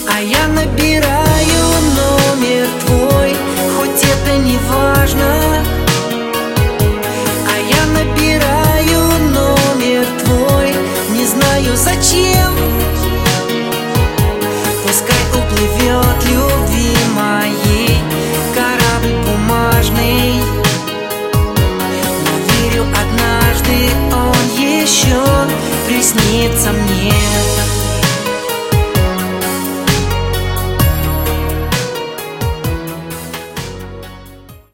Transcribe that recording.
А я набираю номер твой, хоть это не важно. А я набираю номер твой, не знаю зачем. Пускай уплывет любви моей корабль бумажный, но верю, однажды он еще приснится мне.